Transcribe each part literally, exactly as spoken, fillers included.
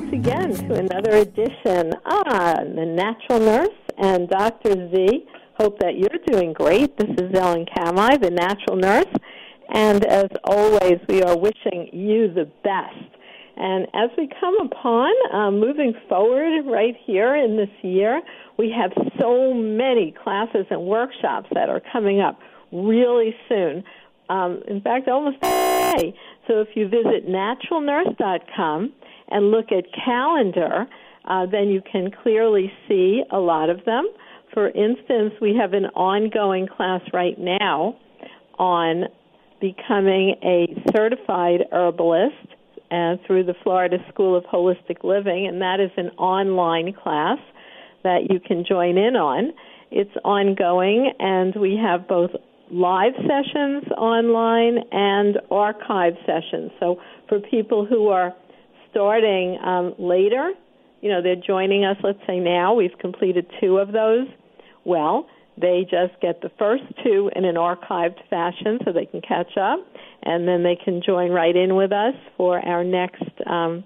again to another edition on The Natural Nurse and Doctor Z. Hope that you're doing great. This is Ellen Kamai, The Natural Nurse, and as always, we are wishing you the best. And as we come upon uh, moving forward right here in this year, we have so many classes and workshops that are coming up really soon. Um, in fact, almost today. So if you visit natural nurse dot com and look at calendar, uh, then you can clearly see a lot of them. For instance, we have an ongoing class right now on becoming a certified herbalist uh, through the Florida School of Holistic Living, and that is an online class that you can join in on. It's ongoing, and we have both live sessions online and archive sessions. So for people who are starting um, later, you know, they're joining us, let's say now, we've completed two of those. Well, they just get the first two in an archived fashion so they can catch up, and then they can join right in with us for our next um,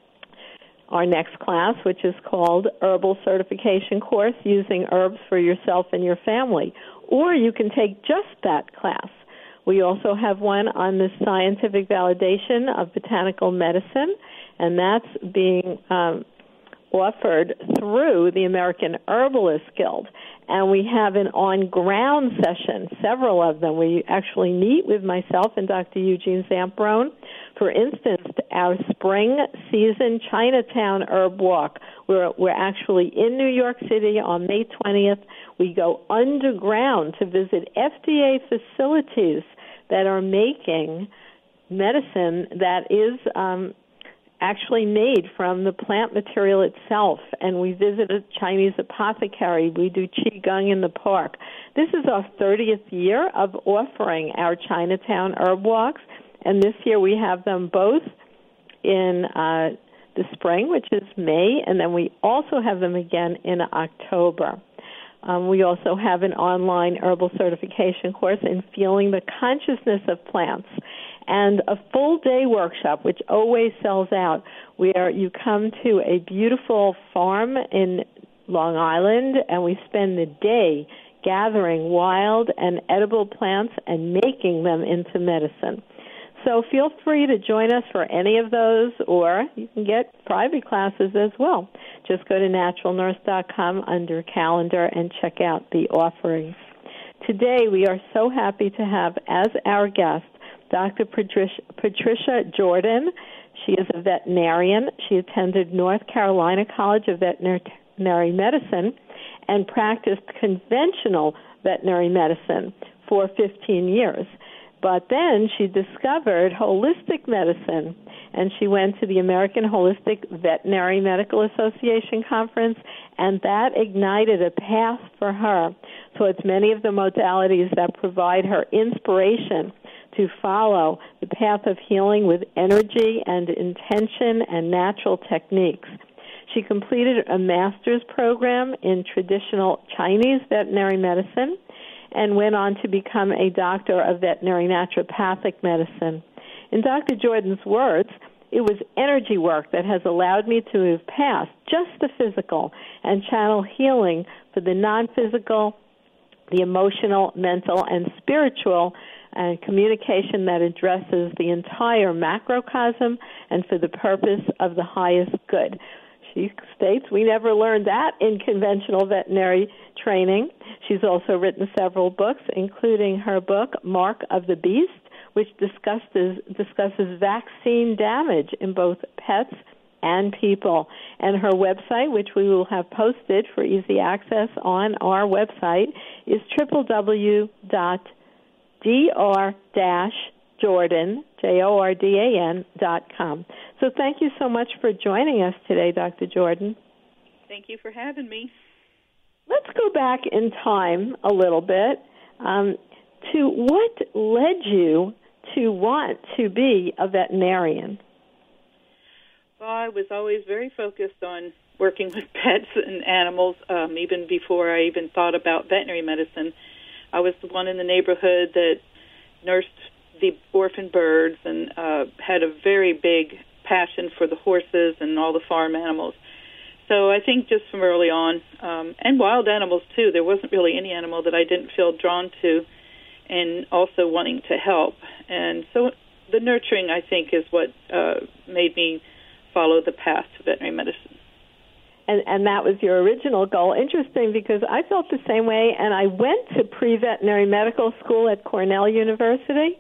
our next class, which is called Herbal Certification Course, Using Herbs for Yourself and Your Family. Or you can take just that class. We also have one on the scientific validation of botanical medicine, and that's being um, offered through the American Herbalist Guild. And we have an on-ground session, several of them. We actually meet with myself and Doctor Eugene Zamperone. For instance, our spring season Chinatown Herb Walk. We're, we're actually in New York City on May twentieth. We go underground to visit F D A facilities that are making medicine that is um, actually made from the plant material itself, and we visit a Chinese apothecary. We do Qigong in the park. This is our thirtieth year of offering our Chinatown Herb Walks, and this year we have them both in uh, the spring, which is May, and then we also have them again in October. Um, we also have an online herbal certification course in Feeling the Consciousness of Plants, and a full-day workshop, which always sells out, where you come to a beautiful farm in Long Island, and we spend the day gathering wild and edible plants and making them into medicine. So feel free to join us for any of those, or you can get private classes as well. Just go to natural nurse dot com under calendar and check out the offerings. Today we are so happy to have as our guest Doctor Patricia, Patricia Jordan. She is a veterinarian. She attended North Carolina College of Veterinary Medicine and practiced conventional veterinary medicine for fifteen years. But then she discovered holistic medicine, and she went to the American Holistic Veterinary Medical Association conference, and that ignited a path for her towards many of the modalities that provide her inspiration to follow the path of healing with energy and intention and natural techniques. She completed a master's program in traditional Chinese veterinary medicine and went on to become a doctor of veterinary naturopathic medicine. In Doctor Jordan's words, it was energy work that has allowed me to move past just the physical and channel healing for the non-physical, the emotional, mental, and spiritual and communication that addresses the entire macrocosm and for the purpose of the highest good. She states we never learned that in conventional veterinary training. She's also written several books, including her book, Mark of the Beast, which discusses, discusses vaccine damage in both pets and people. And her website, which we will have posted for easy access on our website, is w w w dot d r dash jordan, J O R D A N, dot com. So thank you so much for joining us today, Doctor Jordan. Thank you for having me. Let's go back in time a little bit um, to what led you to want to be a veterinarian. Well, I was always very focused on working with pets and animals, um, even before I even thought about veterinary medicine. I was the one in the neighborhood that nursed the orphan birds and uh, had a very big passion for the horses and all the farm animals. So I think just from early on, um, and wild animals too, there wasn't really any animal that I didn't feel drawn to, and also wanting to help. And so the nurturing, I think, is what uh, made me follow the path to veterinary medicine. And, and that was your original goal. Interesting, because I felt the same way, and I went to pre-veterinary medical school at Cornell University.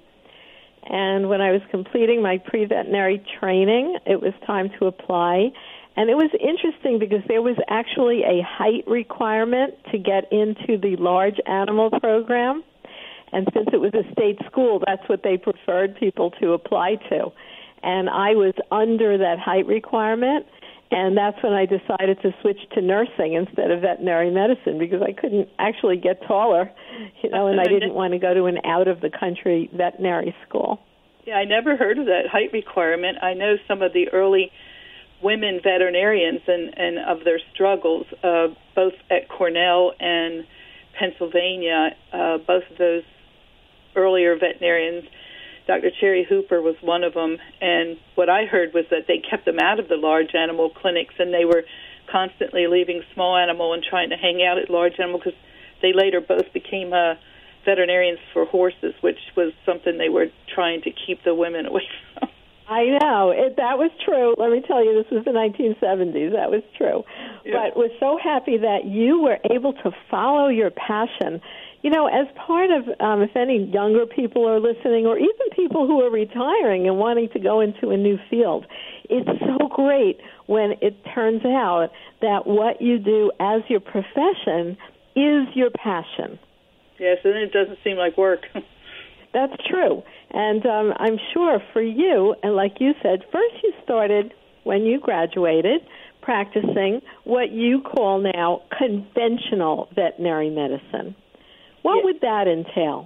And when I was completing my pre-veterinary training, it was time to apply. And it was interesting because there was actually a height requirement to get into the large animal program. And since it was a state school, that's what they preferred people to apply to. And I was under that height requirement, and that's when I decided to switch to nursing instead of veterinary medicine, because I couldn't actually get taller, you know, and I didn't want to go to an out-of-the-country veterinary school. Yeah, I never heard of that height requirement. I know some of the early women veterinarians and, and of their struggles, uh, both at Cornell and Pennsylvania, uh, both of those earlier veterinarians. Doctor Cherry Hooper was one of them, and what I heard was that they kept them out of the large animal clinics, and they were constantly leaving small animal and trying to hang out at large animal, because they later both became uh, veterinarians for horses, which was something they were trying to keep the women away from. I know. It, that was true. Let me tell you, this was the nineteen seventies. That was true. Yeah. But we're so happy that you were able to follow your passion. You know, as part of, um, if any younger people are listening, or even people who are retiring and wanting to go into a new field, it's so great when it turns out that what you do as your profession is your passion. Yes, and it doesn't seem like work. That's true. And um, I'm sure for you, and like you said, first you started when you graduated practicing what you call now conventional veterinary medicine. What yes. would that entail?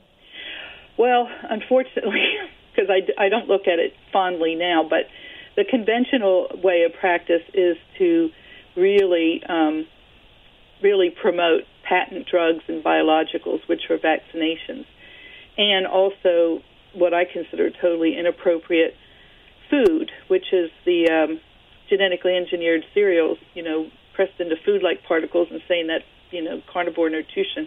Well, unfortunately, because I, I don't look at it fondly now, but the conventional way of practice is to really, um, really promote patent drugs and biologicals, which are vaccinations, and also what I consider totally inappropriate food, which is the um, genetically engineered cereals, you know, pressed into food-like particles and saying that's, you know, carnivore nutrition.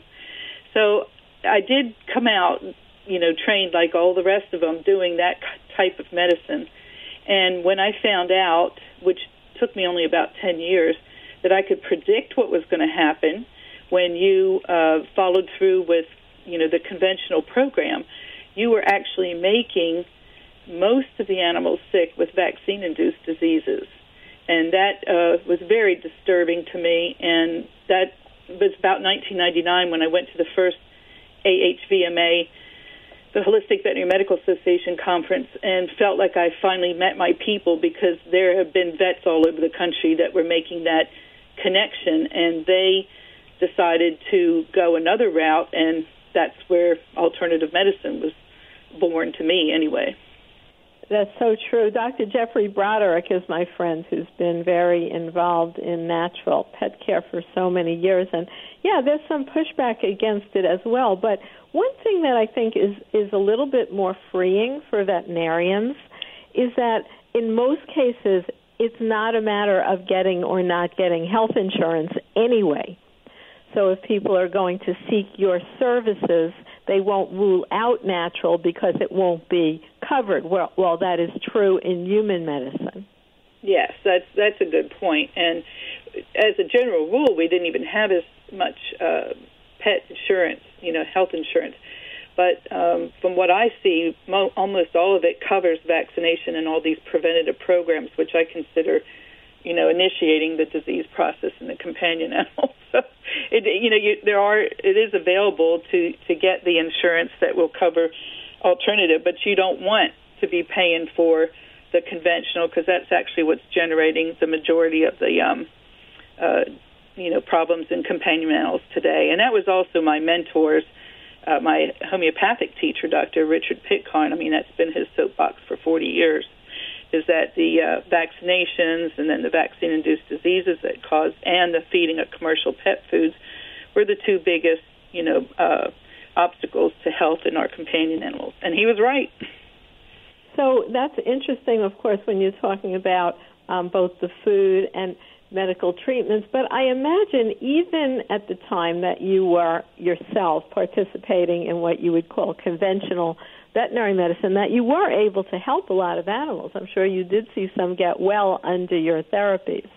So I did come out, you know, trained like all the rest of them, doing that type of medicine. And when I found out, which took me only about ten years, that I could predict what was going to happen when you uh, followed through with, you know, the conventional program, you were actually making most of the animals sick with vaccine-induced diseases. And that uh, was very disturbing to me, and that it was about nineteen ninety-nine when I went to the first A H V M A, the Holistic Veterinary Medical Association conference, and felt like I finally met my people, because there have been vets all over the country that were making that connection, and they decided to go another route, and that's where alternative medicine was born to me anyway. That's so true. Doctor Jeffrey Broderick is my friend, who's been very involved in natural pet care for so many years. And, yeah, there's some pushback against it as well. But one thing that I think is, is a little bit more freeing for veterinarians is that in most cases it's not a matter of getting or not getting health insurance anyway. So if people are going to seek your services, they won't rule out natural because it won't be covered. Well, well, that is true in human medicine. Yes, that's that's a good point. And as a general rule, we didn't even have as much uh, pet insurance, you know, health insurance. But um, from what I see, mo- almost all of it covers vaccination and all these preventative programs, which I consider, you know, initiating the disease process in the companion animal. So, it, you know, you, there are it is available to, to get the insurance that will cover alternative, but you don't want to be paying for the conventional, because that's actually what's generating the majority of the, um, uh, you know, problems in companion animals today. And that was also my mentors, uh, my homeopathic teacher, Doctor Richard Pitcairn. I mean, that's been his soapbox for forty years. Is that the uh, vaccinations and then the vaccine-induced diseases that cause, and the feeding of commercial pet foods were the two biggest, you know, uh, obstacles to health in our companion animals. And he was right. So that's interesting, of course, when you're talking about um, both the food and medical treatments. But I imagine even at the time that you were yourself participating in what you would call conventional veterinary medicine, that you were able to help a lot of animals. I'm sure you did see some get well under your therapies.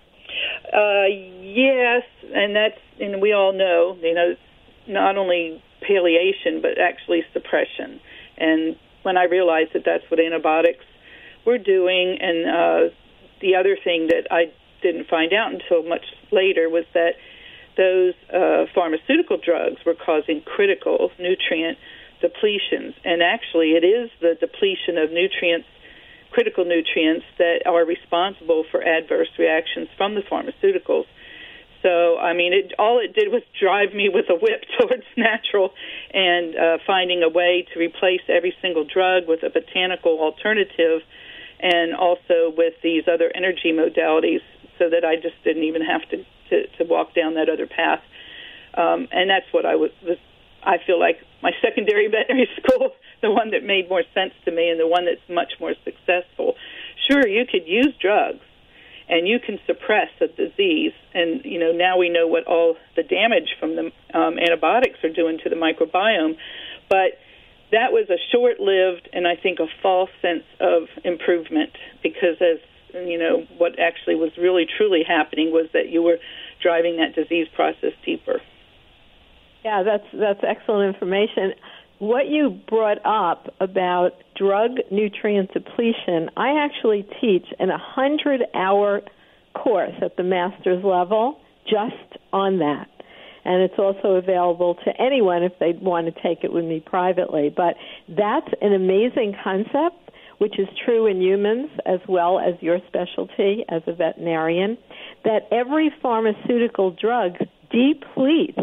Uh, yes, and that's, and we all know, you know, not only palliation, but actually suppression. And when I realized that that's what antibiotics were doing, and uh, the other thing that I didn't find out until much later was that those uh, pharmaceutical drugs were causing critical nutrient depletions. And actually, it is the depletion of nutrients, critical nutrients, that are responsible for adverse reactions from the pharmaceuticals. So, I mean, it, all it did was drive me with a whip towards natural and uh, finding a way to replace every single drug with a botanical alternative, and also with these other energy modalities, so that I just didn't even have to, to, to walk down that other path. Um, and that's what I was, was, I feel like my secondary veterinary school, the one that made more sense to me and the one that's much more successful. Sure, you could use drugs, and you can suppress a disease. And, you know, now we know what all the damage from the um, antibiotics are doing to the microbiome. But that was a short-lived and I think a false sense of improvement, because as, you know, what actually was really truly happening was that you were driving that disease process deeper. Yeah, that's that's excellent information. What you brought up about drug nutrient depletion, I actually teach an one hundred hour course at the master's level just on that. And it's also available to anyone if they want to take it with me privately. But that's an amazing concept, which is true in humans as well as your specialty as a veterinarian, that every pharmaceutical drug depletes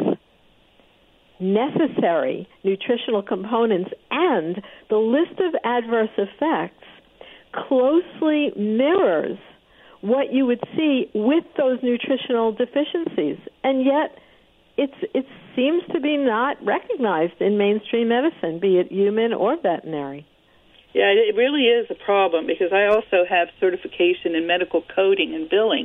necessary nutritional components, and the list of adverse effects closely mirrors what you would see with those nutritional deficiencies. And yet it's it seems to be not recognized in mainstream medicine, be it human or veterinary. Yeah, it really is a problem, because I also have certification in medical coding and billing,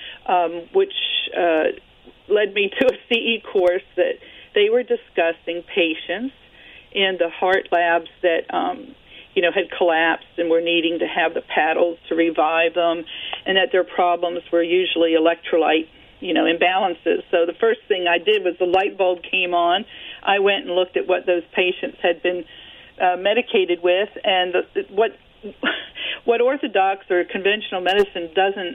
um, which uh, led me to a C E course that they were discussing patients in the heart labs that, um, you know, had collapsed and were needing to have the paddles to revive them, and that their problems were usually electrolyte, you know, imbalances. So the first thing I did was the light bulb came on. I went and looked at what those patients had been uh, medicated with, and the, what what orthodox or conventional medicine doesn't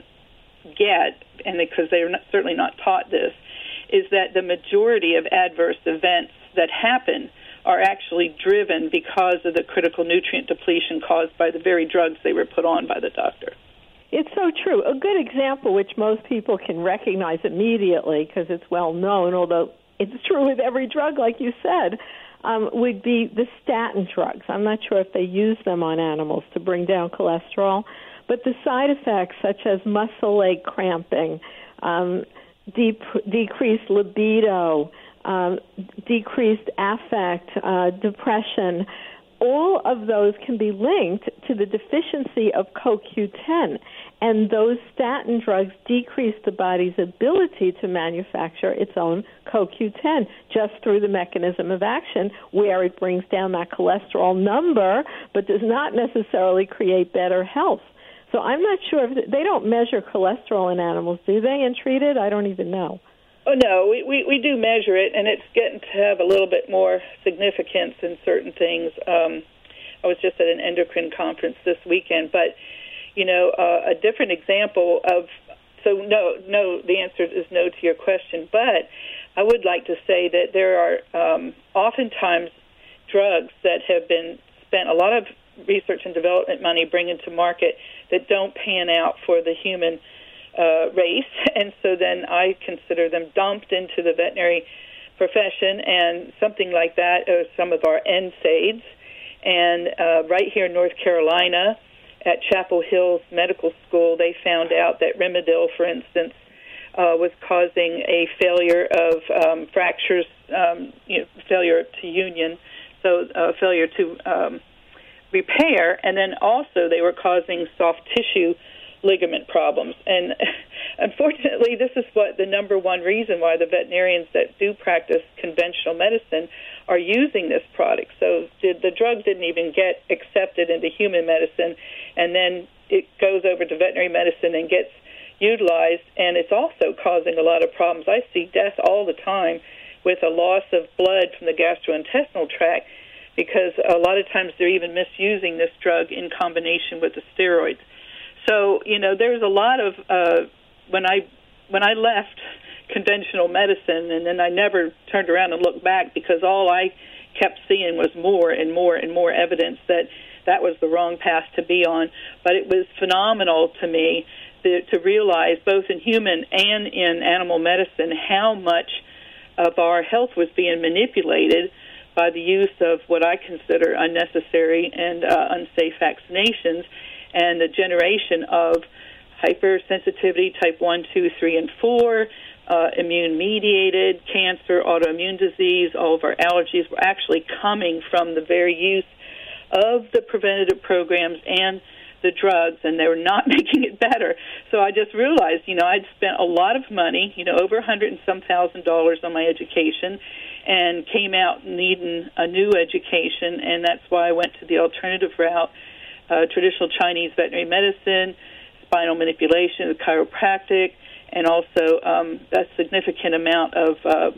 get, and because they're not, certainly not taught this, is that the majority of adverse events that happen are actually driven because of the critical nutrient depletion caused by the very drugs they were put on by the doctor. It's so true. A good example, which most people can recognize immediately because it's well known, although it's true with every drug, like you said, um, would be the statin drugs. I'm not sure if they use them on animals to bring down cholesterol, but the side effects such as muscle leg cramping, um, De- decreased libido, um, decreased affect, uh, depression, all of those can be linked to the deficiency of C O Q ten. And those statin drugs decrease the body's ability to manufacture its own C O Q ten just through the mechanism of action, where it brings down that cholesterol number but does not necessarily create better health. So I'm not sure if they don't measure cholesterol in animals, do they, and treat it? I don't even know. Oh, no, we, we, we do measure it, and it's getting to have a little bit more significance in certain things. Um, I was just at an endocrine conference this weekend, but, you know, uh, a different example of, so no, no, the answer is no to your question, but I would like to say that there are um, oftentimes drugs that have been spent a lot of research and development money bringing to market that don't pan out for the human uh, race, and so then I consider them dumped into the veterinary profession, and something like that are some of our N SAIDs. And uh, right here in North Carolina at Chapel Hills Medical School, they found out that Rimadyl, for instance, uh, was causing a failure of um, fractures, um, you know, failure to union, so uh, failure to um, repair, and then also they were causing soft tissue ligament problems. And unfortunately, this is what the number one reason why the veterinarians that do practice conventional medicine are using this product. So did, the drug didn't even get accepted into human medicine, and then it goes over to veterinary medicine and gets utilized, and it's also causing a lot of problems. I see death all the time with a loss of blood from the gastrointestinal tract, because a lot of times they're even misusing this drug in combination with the steroids. So, you know, there's a lot of, uh, when I when I left conventional medicine, and then I never turned around and looked back, because all I kept seeing was more and more and more evidence that that was the wrong path to be on. But it was phenomenal to me to, to realize, both in human and in animal medicine, how much of our health was being manipulated by the use of what I consider unnecessary and uh, unsafe vaccinations, and the generation of hypersensitivity type one, two, three, and four, uh, immune-mediated cancer, autoimmune disease. All of our allergies were actually coming from the very use of the preventative programs and the drugs, and they were not making it better. So I just realized, you know, I'd spent a lot of money, you know, over a hundred and some thousand dollars on my education, and came out needing a new education, and that's why I went to the alternative route, uh, traditional Chinese veterinary medicine, spinal manipulation, chiropractic, and also um, a significant amount of uh,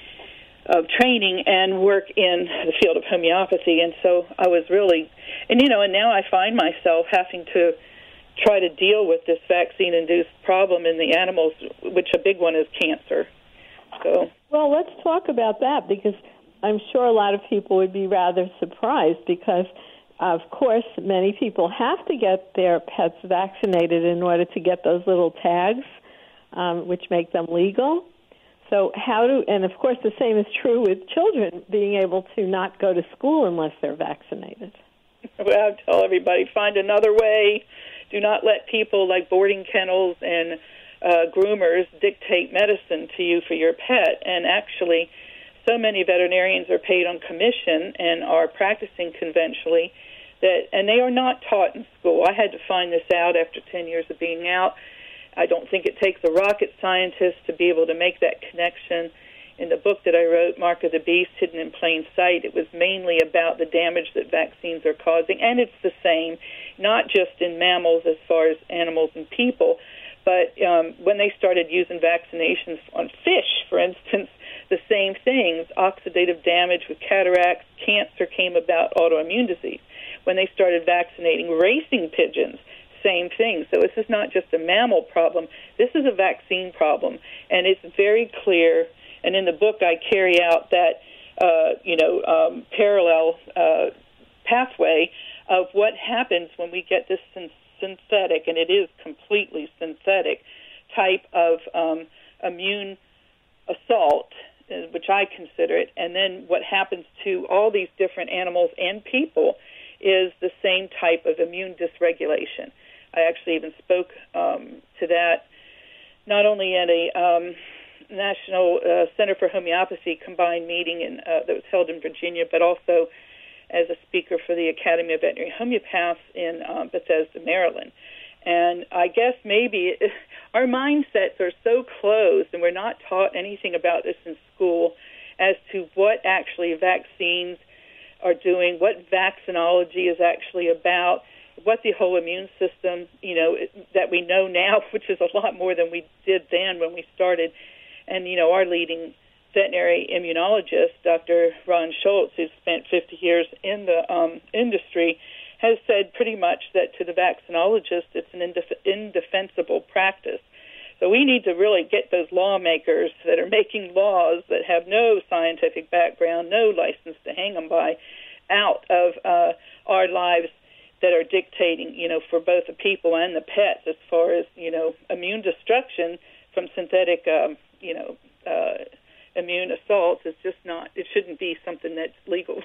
of training and work in the field of homeopathy. And so I was really, and you know, and now I find myself having to try to deal with this vaccine-induced problem in the animals, which a big one is cancer. So, well, let's talk about that, because I'm sure a lot of people would be rather surprised, because, of course, many people have to get their pets vaccinated in order to get those little tags, um, which make them legal. So how do, and of course the same is true with children being able to not go to school unless they're vaccinated. Well, I tell everybody, find another way. Do not let people like boarding kennels and uh, groomers dictate medicine to you for your pet. And actually, so many veterinarians are paid on commission and are practicing conventionally, that, and they are not taught in school. I had to find this out after ten years of being out. I don't think it takes a rocket scientist to be able to make that connection. In the book that I wrote, Mark of the Beast, Hidden in Plain Sight, it was mainly about the damage that vaccines are causing, and it's the same, not just in mammals as far as animals and people, but um, when they started using vaccinations on fish, for instance, the same things, oxidative damage with cataracts, cancer came about, autoimmune disease. When they started vaccinating racing pigeons, same thing. So this is not just a mammal problem. This is a vaccine problem, and it's very clear. And in the book, I carry out that uh, you know um, parallel uh, pathway of what happens when we get this syn- synthetic, and it is completely synthetic type of um, immune assault, which I consider it. And then what happens to all these different animals and people is the same type of immune dysregulation. I actually even spoke um, to that not only at a um, National uh, Center for Homeopathy combined meeting in, uh, that was held in Virginia, but also as a speaker for the Academy of Veterinary Homeopaths in um, Bethesda, Maryland. And I guess maybe it, our mindsets are so closed, and we're not taught anything about this in school as to what actually vaccines are doing, what vaccinology is actually about, what the whole immune system, you know, that we know now, which is a lot more than we did then when we started. And, you know, our leading veterinary immunologist, Doctor Ron Schultz, who's spent fifty years in the um, industry, has said pretty much that to the vaccinologist, it's an indef- indefensible practice. So we need to really get those lawmakers that are making laws that have no scientific background, no license to hang them by, out of uh, our lives, that are dictating, you know, for both the people and the pets as far as, you know, immune destruction from synthetic, um, you know, uh, immune assaults is just not, it shouldn't be something that's legal.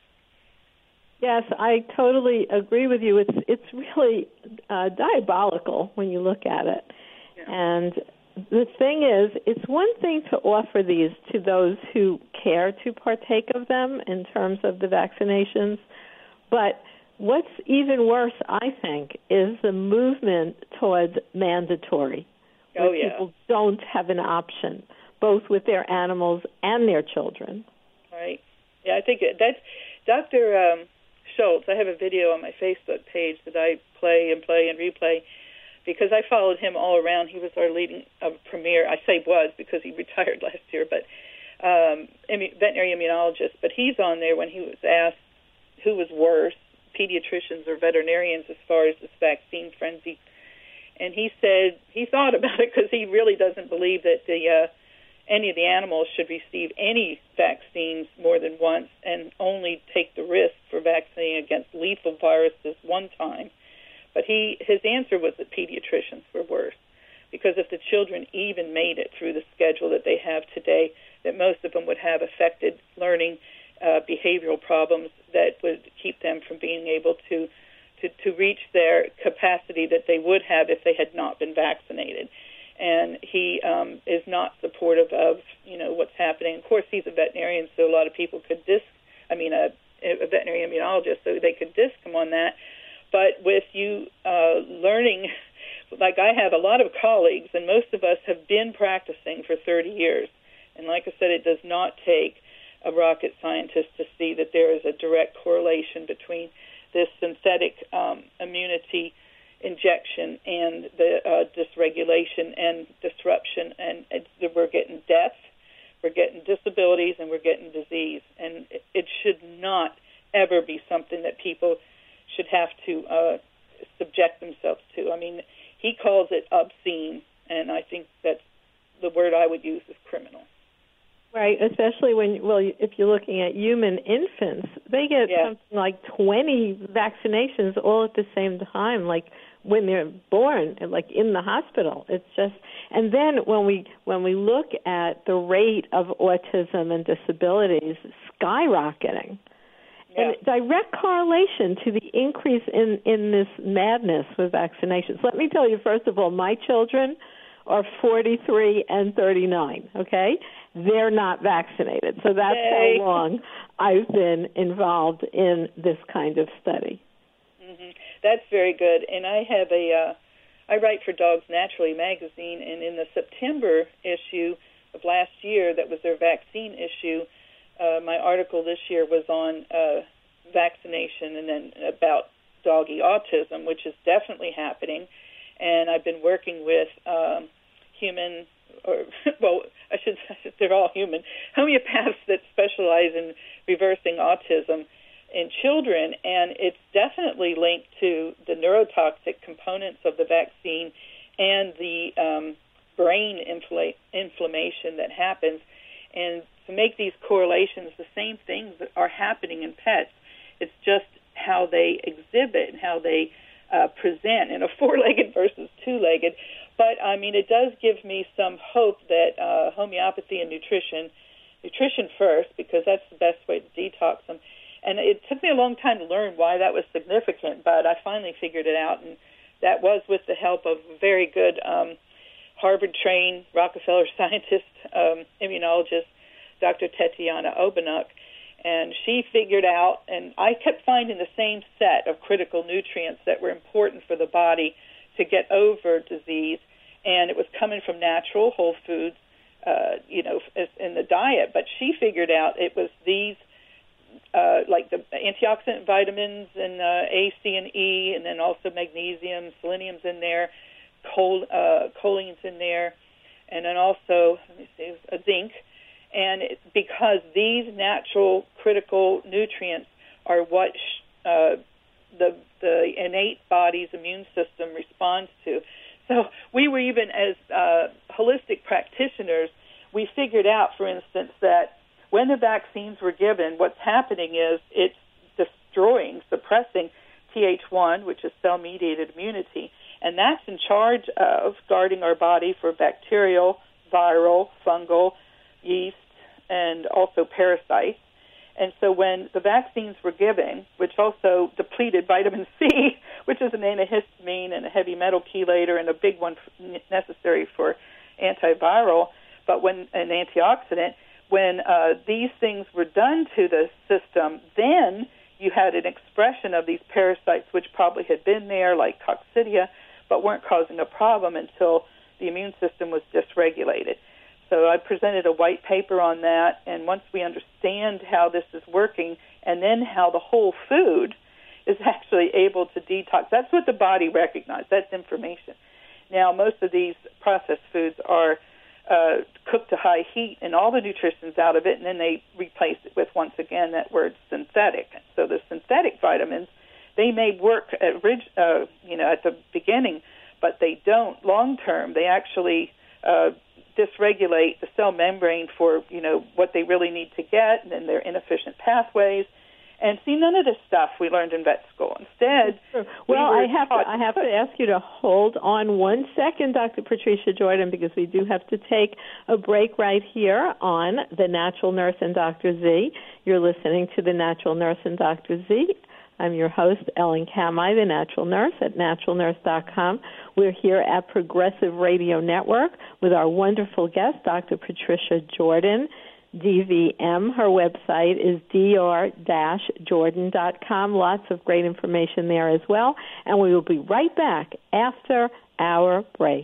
Yes, I totally agree with you. It's it's really uh, diabolical when you look at it. Yeah. And the thing is, it's one thing to offer these to those who care to partake of them in terms of the vaccinations, but what's even worse, I think, is the movement towards mandatory, where oh, yeah. people don't have an option, both with their animals and their children. Right. Yeah, I think that's Doctor Um, Schultz. I have a video on my Facebook page that I play and play and replay because I followed him all around. He was our leading uh, premier. I say was because he retired last year, but um, immu- veterinary immunologist. But he's on there when he was asked who was worse, pediatricians or veterinarians, as far as this vaccine frenzy. And he said he thought about it because he really doesn't believe that the uh, any of the animals should receive any vaccines more than once and only take the risk for vaccinating against lethal viruses one time. But he his answer was that pediatricians were worse, because if the children even made it through the schedule that they have today, that most of them would have affected learning, uh, behavioral problems that would keep them from being able to, to, to reach their capacity that they would have if they had not been vaccinated. And he um, is not supportive of, you know, what's happening. Of course, he's a veterinarian, so a lot of people could dis, I mean, a, a veterinary immunologist, so they could disc him on that. But with you uh, learning, like I have a lot of colleagues, and most of us have been practicing for thirty years. And like I said, it does not take a rocket scientist to see that there is a direct correlation between this synthetic um, immunity injection and the uh, dysregulation and disruption, and it's, we're getting death, we're getting disabilities, and we're getting disease. And it, it should not ever be something that people should have to uh, subject themselves to. I mean, he calls it obscene, and I think that's the word I would use is criminal. Right, especially when, well, if you're looking at human infants, they get yeah. something like twenty vaccinations all at the same time, like when they're born, like in the hospital. It's just, and then when we when we look at the rate of autism and disabilities skyrocketing, yeah. and direct correlation to the increase in, in this madness with vaccinations. Let me tell you, first of all, my children are forty-three and thirty-nine, okay? They're not vaccinated. So that's Yay. how long I've been involved in this kind of study. Mm-hmm. That's very good. And I have a, uh, I write for Dogs Naturally magazine, and in the September issue of last year, that was their vaccine issue, uh, my article this year was on uh, vaccination and then about doggy autism, which is definitely happening. And I've been working with um, human, or well, I should say they're all human, homeopaths that specialize in reversing autism in children, and it's definitely linked to the neurotoxic components of the vaccine and the um, brain infl- inflammation that happens. And to make these correlations, the same things that are happening in pets. It's just how they exhibit and how they uh, present in a four-legged versus two-legged. But, I mean, it does give me some hope that uh, homeopathy and nutrition, nutrition first, because that's the best way to detox them. And it took me a long time to learn why that was significant, but I finally figured it out, and that was with the help of a very good um, Harvard-trained Rockefeller scientist, um, immunologist, Doctor Tetiana Obanuk, and she figured out, and I kept finding the same set of critical nutrients that were important for the body to get over disease, and it was coming from natural whole foods, uh, you know, in the diet. But she figured out it was these, uh, like the antioxidant vitamins and uh, A, C, and E, and then also magnesium, selenium's in there, chol- uh, choline's in there, and then also, let me see, a zinc. And it, because these natural critical nutrients are what sh- uh, the the innate body's immune system responds to. So we were even, as uh, holistic practitioners, we figured out, for instance, that when the vaccines were given, what's happening is it's destroying, suppressing T H one, which is cell-mediated immunity, and that's in charge of guarding our body for bacterial, viral, fungal, yeast, and also parasites. And so when the vaccines were given, which also depleted vitamin C, which is an antihistamine and a heavy metal chelator and a big one necessary for antiviral, but when an antioxidant, when uh, these things were done to the system, then you had an expression of these parasites which probably had been there, like coccidia, but weren't causing a problem until the immune system was dysregulated. So I presented a white paper on that, and once we understand how this is working and then how the whole food is actually able to detox, that's what the body recognizes. That's information. Now, most of these processed foods are uh, cooked to high heat, and all the nutrition's out of it, and then they replace it with, once again, that word synthetic. So the synthetic vitamins, they may work at, uh, you know, at the beginning, but they don't long term. They actually uh, dysregulate the cell membrane for, you know, what they really need to get, and then their inefficient pathways. And see, none of this stuff we learned in vet school. Instead, well, we I have to I have to ask you to hold on one second, Doctor Patricia Jordan, because we do have to take a break right here on The Natural Nurse and Doctor Z. You're listening to The Natural Nurse and Doctor Z. I'm your host, Ellen Kamhi, the Natural Nurse at natural nurse dot com. We're here at Progressive Radio Network with our wonderful guest, Doctor Patricia Jordan, D V M. Her website is d r dash jordan dot com. Lots of great information there as well. And we will be right back after our break.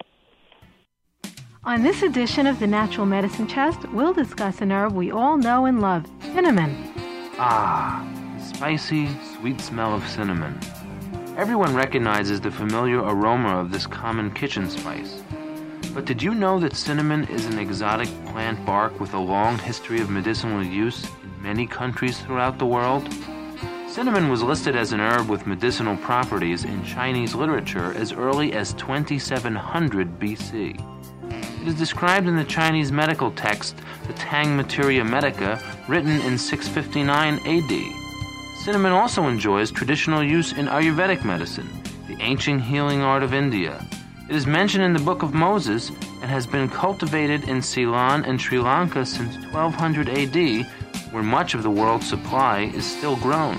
On this edition of the Natural Medicine Chest, we'll discuss an herb we all know and love, cinnamon. Ah, the spicy, sweet smell of cinnamon. Everyone recognizes the familiar aroma of this common kitchen spice. But did you know that cinnamon is an exotic plant bark with a long history of medicinal use in many countries throughout the world? Cinnamon was listed as an herb with medicinal properties in Chinese literature as early as twenty-seven hundred B C. It is described in the Chinese medical text, the Tang Materia Medica, written in six fifty-nine A D. Cinnamon also enjoys traditional use in Ayurvedic medicine, the ancient healing art of India. It is mentioned in the Book of Moses and has been cultivated in Ceylon and Sri Lanka since twelve hundred A D, where much of the world's supply is still grown.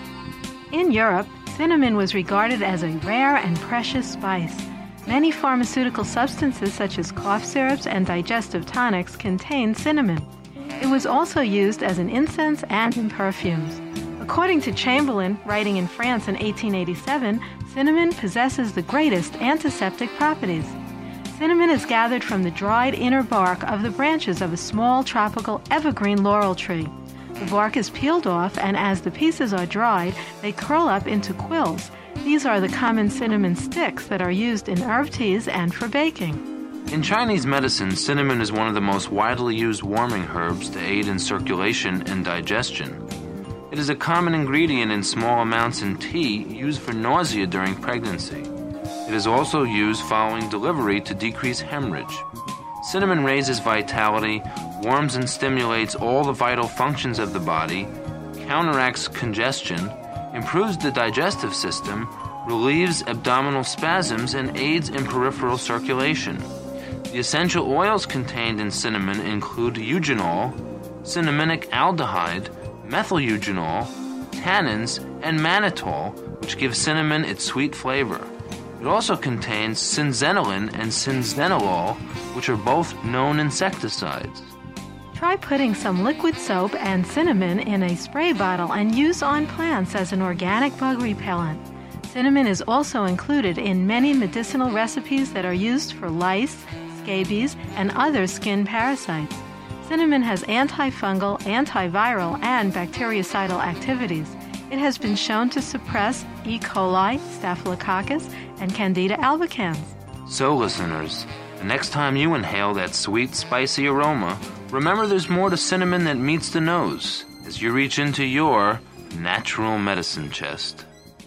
In Europe, cinnamon was regarded as a rare and precious spice. Many pharmaceutical substances such as cough syrups and digestive tonics contain cinnamon. It was also used as an incense and in perfumes. According to Chamberlain, writing in France in eighteen eighty-seven, cinnamon possesses the greatest antiseptic properties. Cinnamon is gathered from the dried inner bark of the branches of a small tropical evergreen laurel tree. The bark is peeled off, and as the pieces are dried, they curl up into quills. These are the common cinnamon sticks that are used in herb teas and for baking. In Chinese medicine, cinnamon is one of the most widely used warming herbs to aid in circulation and digestion. It is a common ingredient in small amounts in tea used for nausea during pregnancy. It is also used following delivery to decrease hemorrhage. Cinnamon raises vitality, warms and stimulates all the vital functions of the body, counteracts congestion, improves the digestive system, relieves abdominal spasms, and aids in peripheral circulation. The essential oils contained in cinnamon include eugenol, cinnamonic aldehyde, methyl eugenol, tannins, and mannitol, which give cinnamon its sweet flavor. It also contains cinzenolin and cinzenolol, which are both known insecticides. Try putting some liquid soap and cinnamon in a spray bottle and use on plants as an organic bug repellent. Cinnamon is also included in many medicinal recipes that are used for lice, scabies, and other skin parasites. Cinnamon has antifungal, antiviral, and bactericidal activities. It has been shown to suppress E. coli, Staphylococcus, and Candida albicans. So, listeners, the next time you inhale that sweet, spicy aroma, remember there's more to cinnamon than meets the nose as you reach into your natural medicine chest.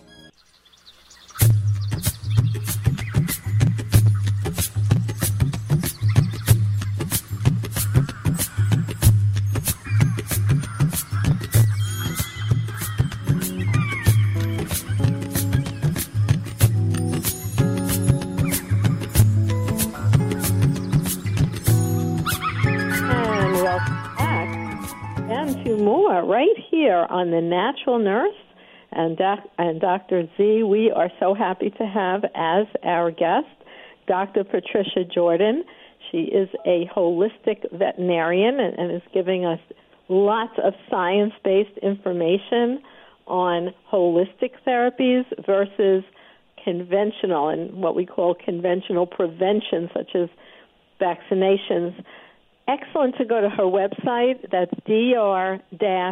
Right here on The Natural Nurse and, doc, and Doctor Z, we are so happy to have as our guest Doctor Patricia Jordan. She is a holistic veterinarian and, and is giving us lots of science-based information on holistic therapies versus conventional and what we call conventional prevention, such as vaccinations. Excellent to go to her website. That's D R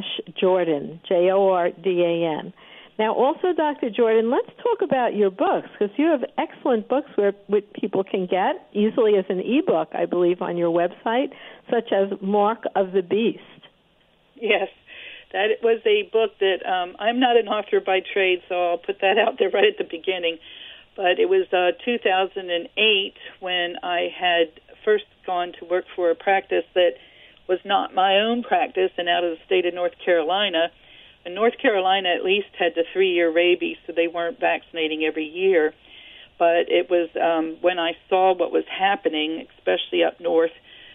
Jordan, J O R D A N. Now, also, Doctor Jordan, let's talk about your books, because you have excellent books where which people can get easily as an e-book, I believe, on your website, such as Mark of the Beast. Yes, that was a book that um, I'm not an author by trade, so I'll put that out there right at the beginning. But it was uh, two thousand eight when I had first gone to work for a practice that was not my own practice and out of the state of North Carolina. And North Carolina at least had the three-year rabies, so they weren't vaccinating every year. But it was um, when I saw what was happening, especially up north,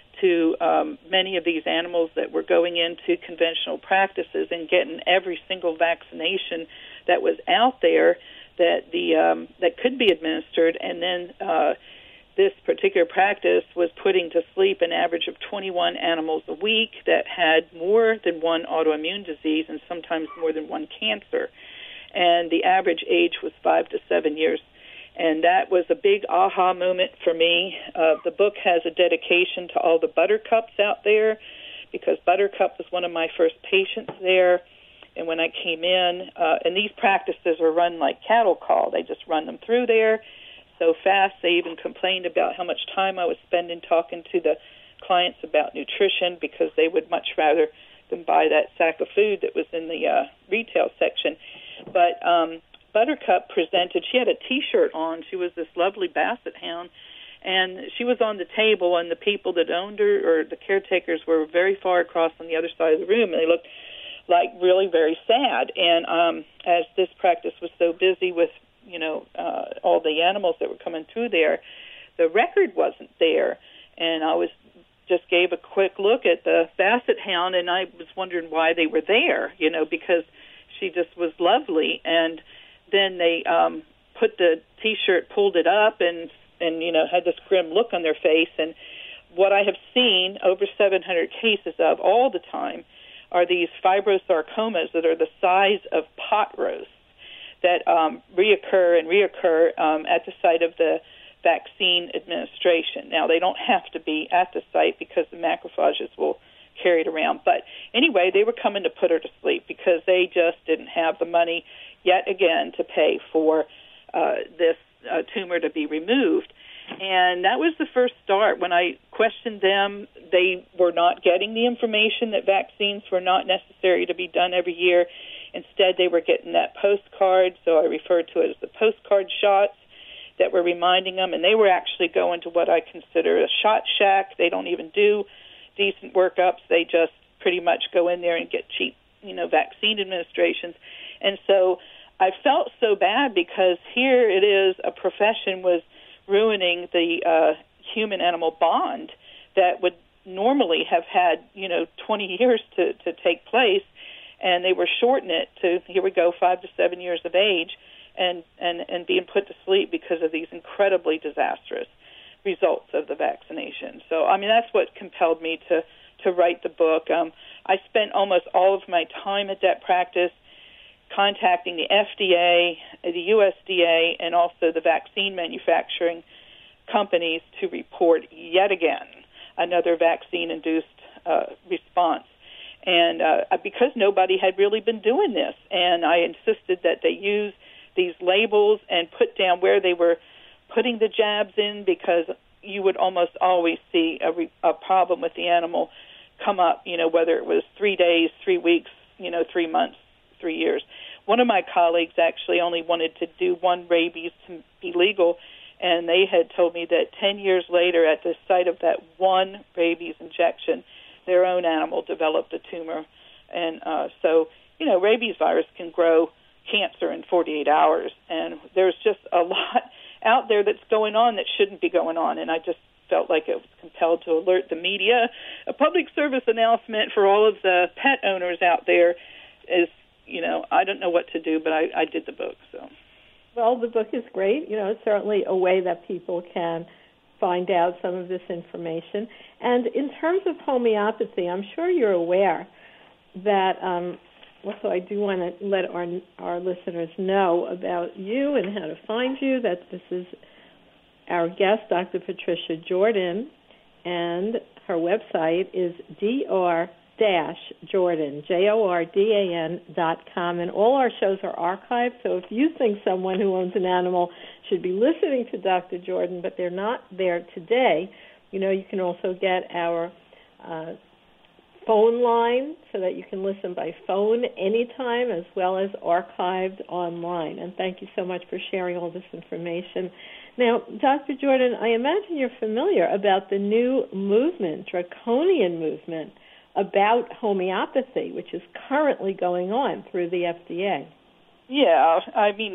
to um, many of these animals that were going into conventional practices and getting every single vaccination that was out there that the um, that could be administered, and then uh, this particular practice was putting to sleep an average of twenty-one animals a week that had more than one autoimmune disease and sometimes more than one cancer. And the average age was five to seven years. And that was a big aha moment for me. Uh, the book has a dedication to all the buttercups out there, because Buttercup was one of my first patients there. And when I came in, uh, and these practices are run like cattle call. They just run them through there so fast. They even complained about how much time I was spending talking to the clients about nutrition, because they would much rather than buy that sack of food that was in the uh, retail section. But um, Buttercup presented, she had a T-shirt on. She was this lovely basset hound, and she was on the table, and the people that owned her, or the caretakers, were very far across on the other side of the room, and they looked like really very sad. And um, as this practice was so busy with you know, uh, all the animals that were coming through there, the record wasn't there. And I was just gave a quick look at the basset hound, and I was wondering why they were there, you know, because she just was lovely. And then they um, put the T-shirt, pulled it up, and, and, you know, had this grim look on their face. And what I have seen over seven hundred cases of all the time are these fibrosarcomas that are the size of pot roasts, that um, reoccur and reoccur um, at the site of the vaccine administration. Now, they don't have to be at the site because the macrophages will carry it around. But anyway, they were coming to put her to sleep because they just didn't have the money yet again to pay for uh, this uh, tumor to be removed. And that was the first start. When I questioned them, they were not getting the information that vaccines were not necessary to be done every year. Instead, they were getting that postcard, so I referred to it as the postcard shots that were reminding them, and they were actually going to what I consider a shot shack. They don't even do decent workups. They just pretty much go in there and get cheap, you know, vaccine administrations. And so I felt so bad, because here it is, a profession was ruining the uh, human-animal bond that would normally have had, you know, twenty years to, to take place. And they were shorting it to, here we go, five to seven years of age, and, and, and being put to sleep because of these incredibly disastrous results of the vaccination. So, I mean, that's what compelled me to, to write the book. Um, I spent almost all of my time at that practice contacting the F D A, the U S D A, and also the vaccine manufacturing companies to report yet again another vaccine-induced uh, response. And uh, because nobody had really been doing this, and I insisted that they use these labels and put down where they were putting the jabs in, because you would almost always see a, re- a problem with the animal come up, you know, whether it was three days, three weeks, you know, three months, three years. One of my colleagues actually only wanted to do one rabies to be legal, and they had told me that ten years later, at the site of that one rabies injection, their own animal developed a tumor. And uh, so, you know, rabies virus can grow cancer in forty-eight hours. And there's just a lot out there that's going on that shouldn't be going on. And I just felt like it was compelled to alert the media. A public service announcement for all of the pet owners out there is, you know, I don't know what to do, but I, I did the book. So, well, the book is great. You know, it's certainly a way that people can find out some of this information. And in terms of homeopathy, I'm sure you're aware that um, also, I do want to let our our listeners know about you and how to find you, that this is our guest, Doctor Patricia Jordan, and her website is D R Jordan, J O R D A N dot com, and all our shows are archived, so if you think someone who owns an animal should be listening to Doctor Jordan, but they're not there today, you know, you can also get our uh, phone line so that you can listen by phone anytime, as well as archived online. And thank you so much for sharing all this information. Now, Doctor Jordan, I imagine you're familiar about the new movement, draconian movement, about homeopathy, which is currently going on through the F D A. Yeah, I mean,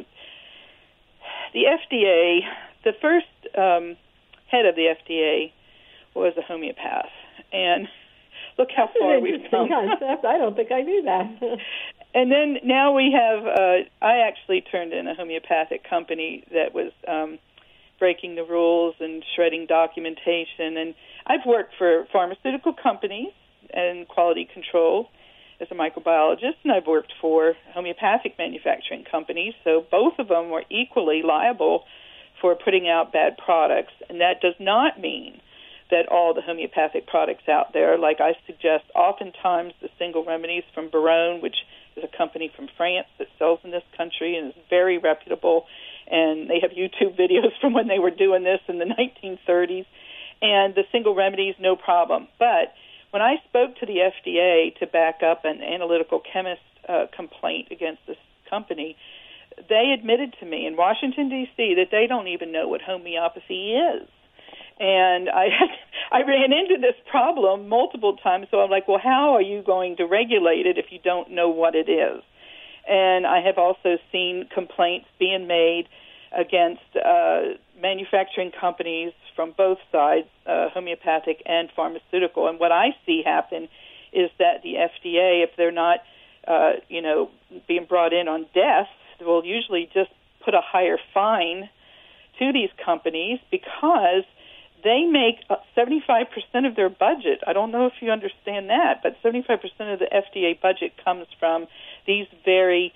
the F D A, the first um, head of the F D A was a homeopath, and look how That's far an we've come. Concept. I don't think I knew that. And then now we have, uh, I actually turned in a homeopathic company that was um, breaking the rules and shredding documentation, and I've worked for pharmaceutical companies and quality control as a microbiologist, and I've worked for homeopathic manufacturing companies, so both of them were equally liable for putting out bad products, and that does not mean that all the homeopathic products out there, like I suggest, oftentimes the single remedies from Barone, which is a company from France that sells in this country and is very reputable, and they have YouTube videos from when they were doing this in the nineteen thirties, and the single remedies, no problem. But when I spoke to the F D A to back up an analytical chemist uh, complaint against this company, they admitted to me in Washington, D C that they don't even know what homeopathy is. And I I ran into this problem multiple times, so I'm like, well, how are you going to regulate it if you don't know what it is? And I have also seen complaints being made against uh, manufacturing companies from both sides, uh, homeopathic and pharmaceutical. And what I see happen is that the F D A, if they're not, uh, you know, being brought in on death, will usually just put a higher fine to these companies because they make seventy-five percent of their budget. I don't know if you understand that, but seventy-five percent of the F D A budget comes from these very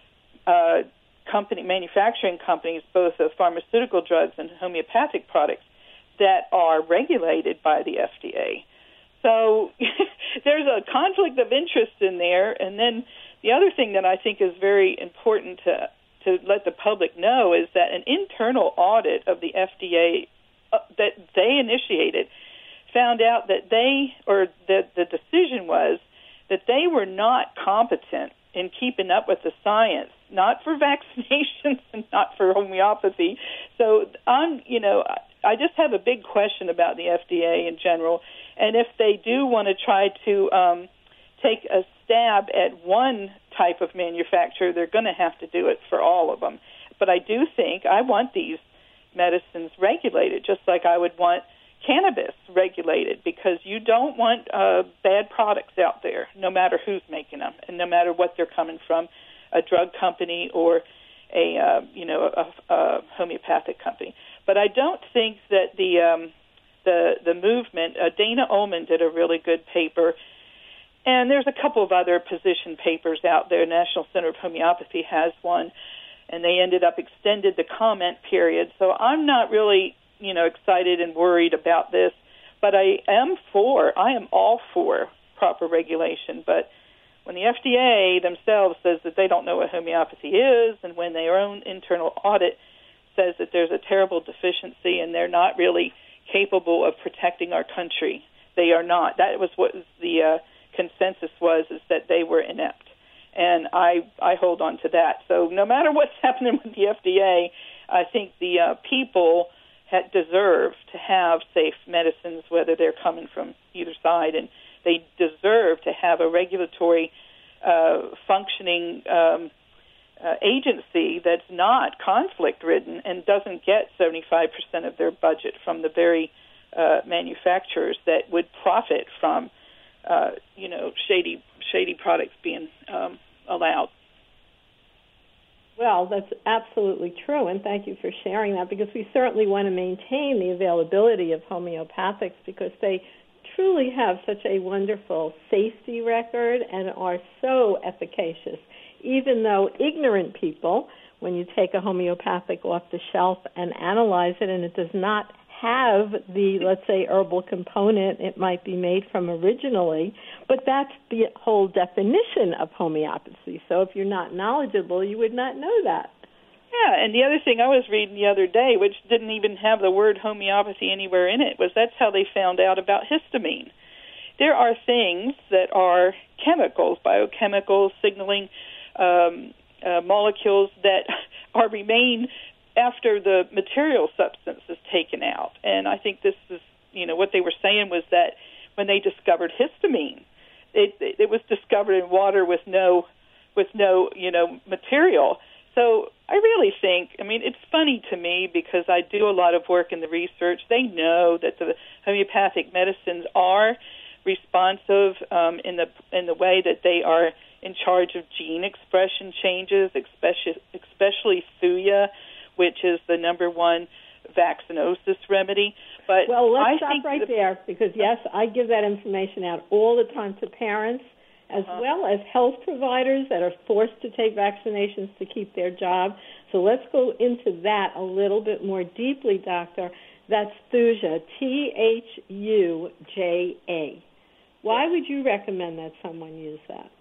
uh, company manufacturing companies, both of pharmaceutical drugs and homeopathic products, that are regulated by the F D A. So there's a conflict of interest in there. And then the other thing that I think is very important to to let the public know is that an internal audit of the F D A uh, that they initiated found out that they, or that the decision was that they were not competent in keeping up with the science, not for vaccinations and not for homeopathy. So I'm, you know, I just have a big question about the F D A in general. And if they do want to try to um, take a stab at one type of manufacturer, they're going to have to do it for all of them. But I do think I want these medicines regulated, just like I would want cannabis regulated, because you don't want uh, bad products out there, no matter who's making them and no matter what they're coming from, a drug company or a uh, you know a, a homeopathic company. But I don't think that the um, the the movement. Uh, Dana Ullman did a really good paper, and there's a couple of other position papers out there. National Center of Homeopathy has one, and they ended up extended the comment period. So I'm not really you know excited and worried about this, but I am for. I am all for proper regulation, but when the F D A themselves says that they don't know what homeopathy is, and when their own internal audit says that there's a terrible deficiency and they're not really capable of protecting our country, they are not. That was what the uh, consensus was, is that they were inept. And I, I hold on to that. So no matter what's happening with the F D A, I think the uh, people ha- deserve to have safe medicines, whether they're coming from either side, and they deserve to have a regulatory uh, functioning um, uh, agency that's not conflict-ridden and doesn't get seventy-five percent of their budget from the very uh, manufacturers that would profit from, uh, you know, shady shady products being um, allowed. Well, that's absolutely true, and thank you for sharing that, because we certainly want to maintain the availability of homeopathics, because they truly have such a wonderful safety record and are so efficacious, even though ignorant people, when you take a homeopathic off the shelf and analyze it and it does not have the, let's say, herbal component it might be made from originally, but that's the whole definition of homeopathy. So if you're not knowledgeable, you would not know that. Yeah, and the other thing I was reading the other day, which didn't even have the word homeopathy anywhere in it, was that's how they found out about histamine. There are things that are chemicals, biochemicals, signaling um, uh, molecules that are remain after the material substance is taken out. And I think this is, you know, what they were saying was that when they discovered histamine, it, it, it was discovered in water with no, with no, you know, material. So I really think, I mean, it's funny to me because I do a lot of work in the research. They know that the homeopathic medicines are responsive um, in the in the way that they are in charge of gene expression changes, especially, especially Thuya, which is the number one vaccinosis remedy. But well, let's I stop think right the, there because, yes, I give that information out all the time to parents as uh-huh. well as health providers that are forced to take vaccinations to keep their job. So let's go into that a little bit more deeply, Doctor. That's Thuja, T H U J A. Why would you recommend that someone use that?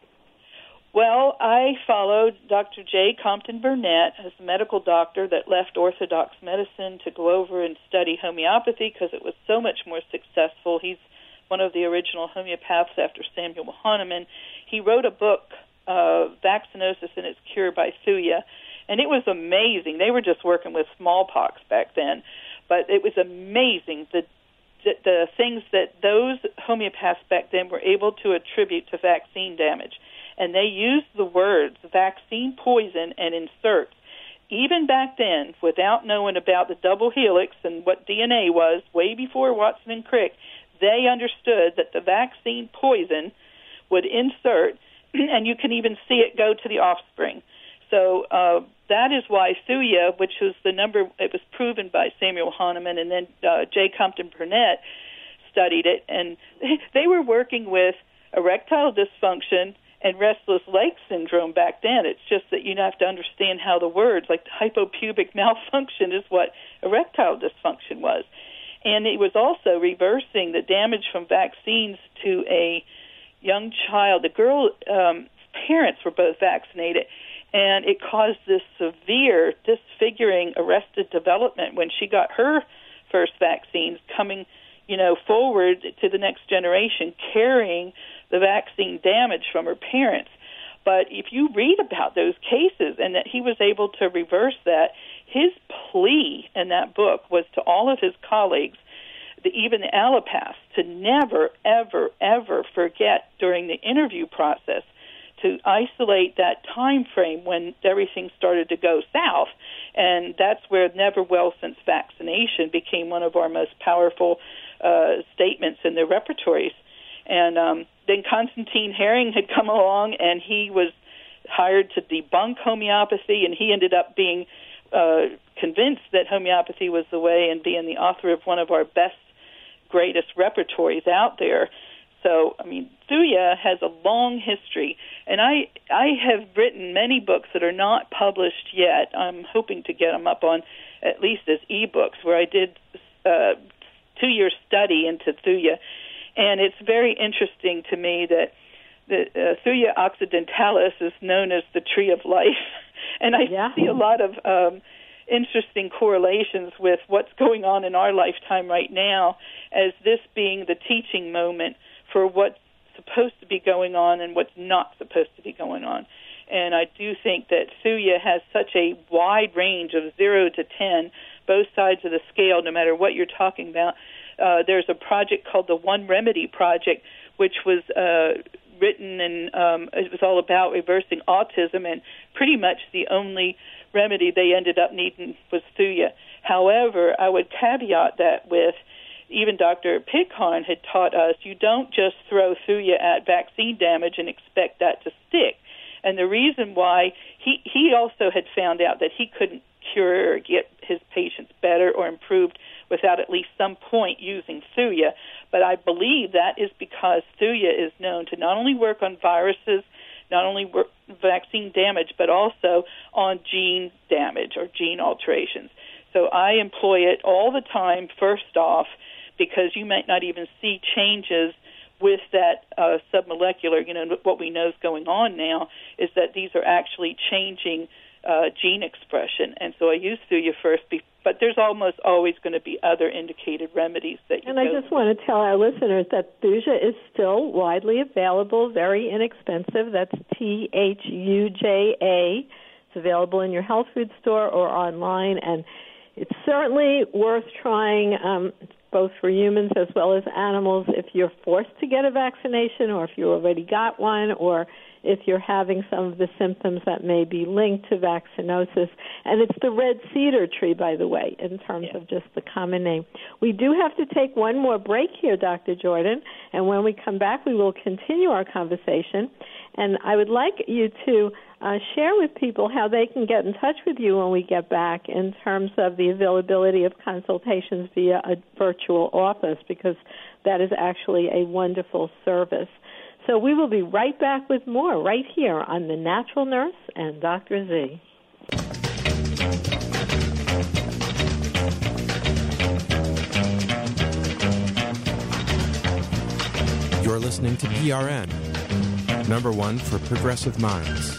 Well, I followed Doctor J. Compton Burnett as a medical doctor that left orthodox medicine to go over and study homeopathy because it was so much more successful. He's one of the original homeopaths after Samuel Hahnemann. He wrote a book, uh, Vaccinosis and Its Cure by Thuya, and it was amazing. They were just working with smallpox back then, but it was amazing the, the, the things that those homeopaths back then were able to attribute to vaccine damage. And they used the words vaccine poison and inserts. Even back then, without knowing about the double helix and what D N A was, way before Watson and Crick, they understood that the vaccine poison would insert, and you can even see it go to the offspring. So uh, that is why Thuya, which was the number, it was proven by Samuel Hahnemann, and then uh, J. Compton Burnett studied it, and they were working with erectile dysfunction and restless leg syndrome back then. It's just that you have to understand how the words, like the hypopubic malfunction is what erectile dysfunction was. And it was also reversing the damage from vaccines to a young child. The girl's um, parents were both vaccinated, and it caused this severe disfiguring arrested development when she got her first vaccines coming, you know, forward to the next generation, carrying the vaccine damage from her parents. But if you read about those cases and that he was able to reverse that, his plea in that book was to all of his colleagues, the, even the allopaths, to never, ever, ever forget during the interview process to isolate that time frame when everything started to go south. And that's where never well since vaccination became one of our most powerful uh, statements in their repertories. And um, then Constantine Herring had come along, and he was hired to debunk homeopathy, and he ended up being uh, convinced that homeopathy was the way and being the author of one of our best, greatest repertories out there. So, I mean, Thuya has a long history, and I I have written many books that are not published yet. I'm hoping to get them up on at least as e-books, where I did a two-year study into Thuya. And it's very interesting to me that the uh, Thuya occidentalis is known as the tree of life. And I yeah. see a lot of um, interesting correlations with what's going on in our lifetime right now as this being the teaching moment for what's supposed to be going on and what's not supposed to be going on. And I do think that Thuya has such a wide range of zero to ten, both sides of the scale, no matter what you're talking about. Uh, there's a project called the One Remedy Project, which was uh, written and um, it was all about reversing autism, and pretty much the only remedy they ended up needing was Thuya. However, I would caveat that with, even Doctor Pighorn had taught us, you don't just throw Thuya at vaccine damage and expect that to stick. And the reason why, he, he also had found out that he couldn't cure or get his patients better or improved without at least some point using Thuya. But I believe that is because Thuja is known to not only work on viruses, not only work vaccine damage, but also on gene damage or gene alterations. So I employ it all the time, first off, because you might not even see changes with that uh, submolecular. You know, what we know is going on now is that these are actually changing uh, gene expression. And so I use Thuja first, be- but there's almost always going to be other indicated remedies that you And I go just through. want to tell our listeners that Thuja is still widely available, very inexpensive. That's T H U J A. It's available in your health food store or online, and it's certainly worth trying, um, both for humans as well as animals, if you're forced to get a vaccination or if you already got one or if you're having some of the symptoms that may be linked to vaccinosis. And it's the red cedar tree, by the way, in terms yeah. of just the common name. We do have to take one more break here, Doctor Jordan, and when we come back, we will continue our conversation. And I would like you to uh, share with people how they can get in touch with you when we get back in terms of the availability of consultations via a virtual office, because that is actually a wonderful service. So we will be right back with more right here on The Natural Nurse and Doctor Z. You're listening to P R N, number one for progressive minds.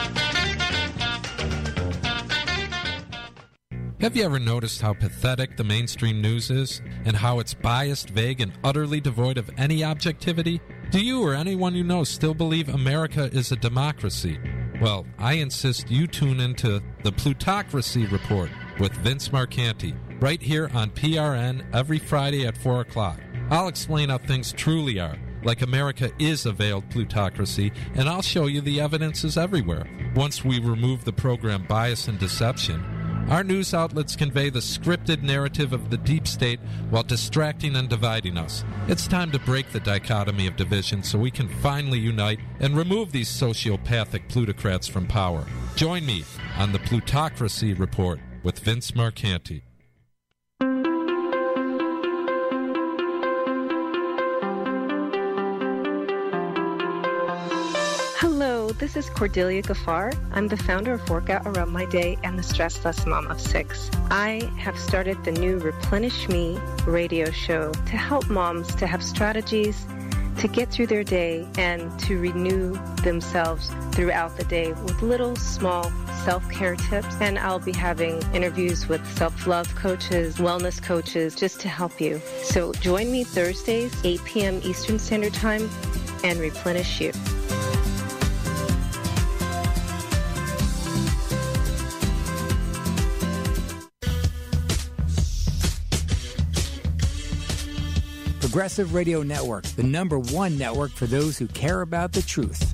Have you ever noticed how pathetic the mainstream news is, and how it's biased, vague, and utterly devoid of any objectivity? Do you or anyone you know still believe America is a democracy? Well, I insist you tune into the Plutocracy Report with Vince Marcanti, right here on P R N every Friday at four o'clock. I'll explain how things truly are, like America is a veiled plutocracy, and I'll show you the evidence is everywhere. Once we remove the program bias and deception, our news outlets convey the scripted narrative of the deep state while distracting and dividing us. It's time to break the dichotomy of division so we can finally unite and remove these sociopathic plutocrats from power. Join me on the Plutocracy Report with Vince Marcanti. Hello, this is Cordelia Gaffar. I'm the founder of Workout Around My Day and the Stress Less Mom of Six. I have started the new Replenish Me radio show to help moms to have strategies to get through their day and to renew themselves throughout the day with little small self-care tips. And I'll be having interviews with self-love coaches, wellness coaches, just to help you. So join me Thursdays, eight p.m. Eastern Standard Time, and replenish you. Progressive Radio Network, the number one network for those who care about the truth.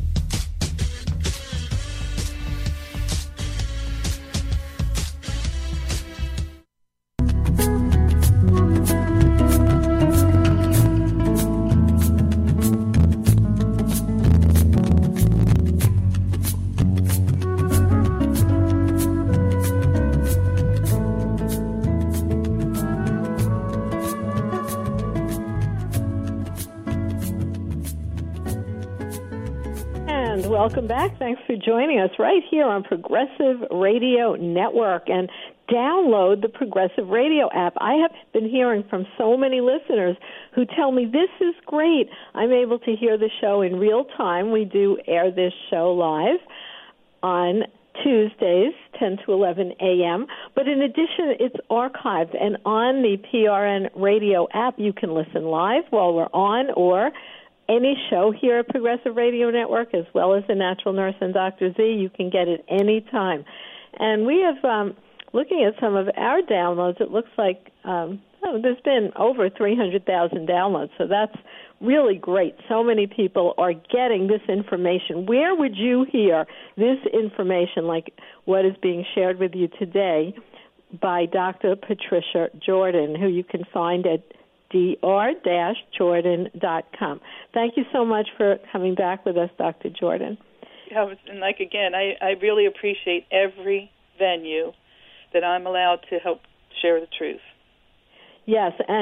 Welcome back. Thanks for joining us right here on Progressive Radio Network. And download the Progressive Radio app. I have been hearing from so many listeners who tell me this is great. I'm able to hear the show in real time. We do air this show live on Tuesdays, ten to eleven a.m. But in addition, it's archived. And on the P R N Radio app, you can listen live while we're on, or any show here at Progressive Radio Network, as well as The Natural Nurse and Doctor Z. You can get it any time. And we have, um, looking at some of our downloads, it looks like um, oh, there's been over three hundred thousand downloads, so that's really great. So many people are getting this information. Where would you hear this information, like what is being shared with you today by Doctor Patricia Jordan, who you can find at d r dash jordan dot com. Thank you so much for coming back with us, Doctor Jordan. Yeah, and like again, I, I really appreciate every venue that I'm allowed to help share the truth. Yes, and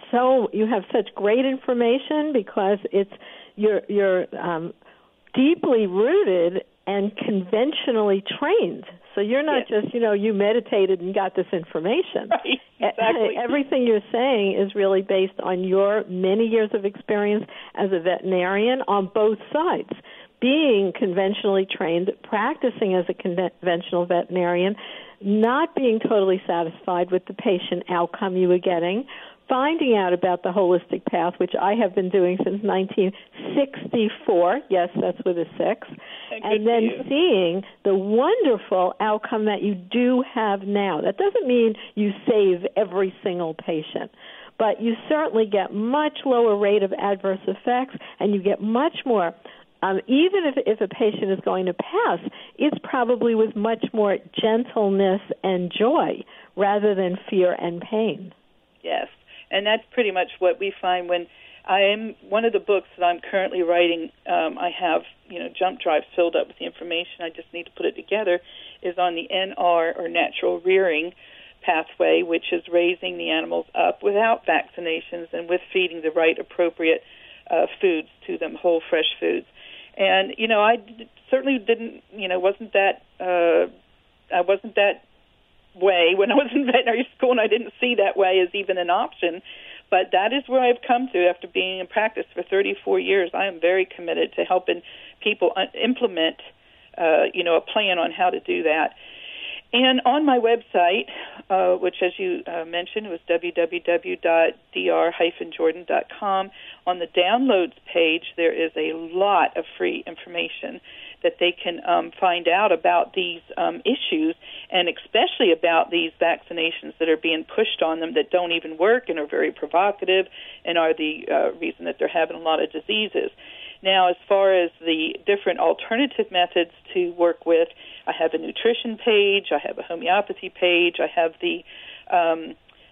so you have such great information because it's you're you're um, deeply rooted and conventionally trained. So you're not yes. just, you know, you meditated and got this information. Right, exactly. Everything you're saying is really based on your many years of experience as a veterinarian on both sides. Being conventionally trained, practicing as a conventional veterinarian, not being totally satisfied with the patient outcome you were getting, finding out about the holistic path, which I have been doing since nineteen sixty-four. Yes, that's with a six. And, and then you. seeing the wonderful outcome that you do have now. That doesn't mean you save every single patient, but you certainly get much lower rate of adverse effects, and you get much more. Um, even if, if a patient is going to pass, it's probably with much more gentleness and joy rather than fear and pain. Yes. And that's pretty much what we find when I am, one of the books that I'm currently writing, um, I have, you know, jump drives filled up with the information. I just need to put it together, is on the N R, or natural rearing pathway, which is raising the animals up without vaccinations and with feeding the right appropriate uh, foods to them, whole fresh foods. And, you know, I d- certainly didn't, you know, wasn't that, uh, I wasn't that way when I was in veterinary school, and I didn't see that way as even an option. But that is where I've come to after being in practice for thirty-four years. I am very committed to helping people un- implement, uh, you know, a plan on how to do that. And on my website, uh, which, as you uh, mentioned, was w w w dot d r dash jordan dot com, on the downloads page, there is a lot of free information that they can um, find out about these um, issues, and especially about these vaccinations that are being pushed on them that don't even work and are very provocative and are the uh, reason that they're having a lot of diseases. Now, as far as the different alternative methods to work with, I have a nutrition page, I have a homeopathy page, I have the um,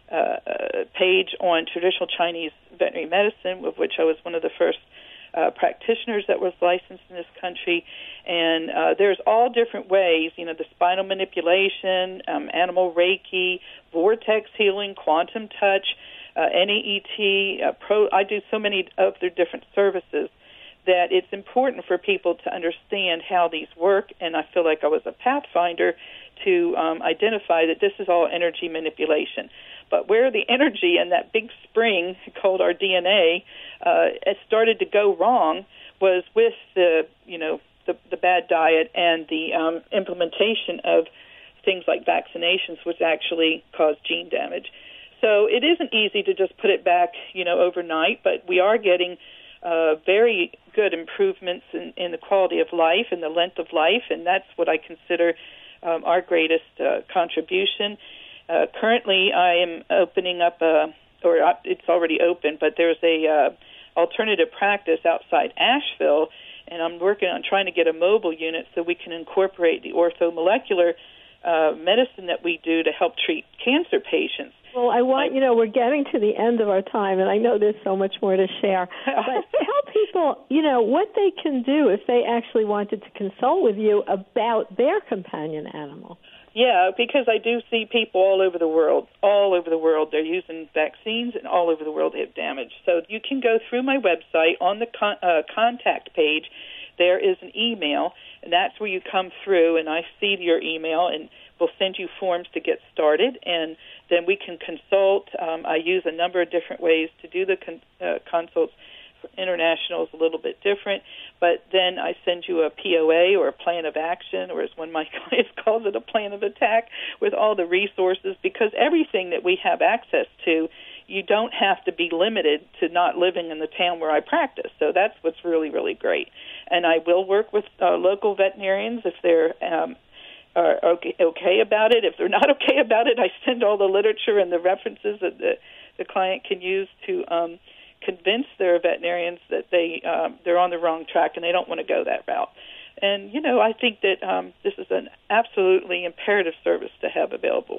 uh, page on traditional Chinese veterinary medicine, of which I was one of the first uh, practitioners that was licensed in this country. And uh, there's all different ways, you know, the spinal manipulation, um, animal Reiki, vortex healing, quantum touch, uh, N A E T. Uh, pro, I do so many of their different services that it's important for people to understand how these work, and I feel like I was a pathfinder to um, identify that this is all energy manipulation. But where the energy and that big spring called our D N A uh, it started to go wrong was with the, you know, the, the bad diet and the um, implementation of things like vaccinations, which actually cause gene damage. So it isn't easy to just put it back, you know, overnight, but we are getting Uh, very good improvements in, in the quality of life and the length of life, and that's what I consider um, our greatest uh, contribution. Uh, currently, I am opening up a, or it's already open, but there's a uh, alternative practice outside Asheville, and I'm working on trying to get a mobile unit so we can incorporate the orthomolecular uh, medicine that we do to help treat cancer patients. Well, I want, you know, we're getting to the end of our time, and I know there's so much more to share. But tell people, you know, what they can do if they actually wanted to consult with you about their companion animal. Yeah, because I do see people all over the world, all over the world. They're using vaccines, and all over the world they have damage. So you can go through my website. On the con- uh, contact page, there is an email, and that's where you come through, and I see your email, and we'll send you forms to get started, and then we can consult. Um, I use a number of different ways to do the con- uh, consults. For international is a little bit different, but then I send you a P O A, or a plan of action, or as one of my clients calls it, a plan of attack, with all the resources, because everything that we have access to, you don't have to be limited to not living in the town where I practice. So that's what's really, really great. And I will work with uh, local veterinarians if they're um, are okay, okay about it. If they're not okay about it, I send all the literature and the references that the, the client can use to um, convince their veterinarians that they um, they're on the wrong track and they don't want to go that route. And, you know, I think that um, this is an absolutely imperative service to have available.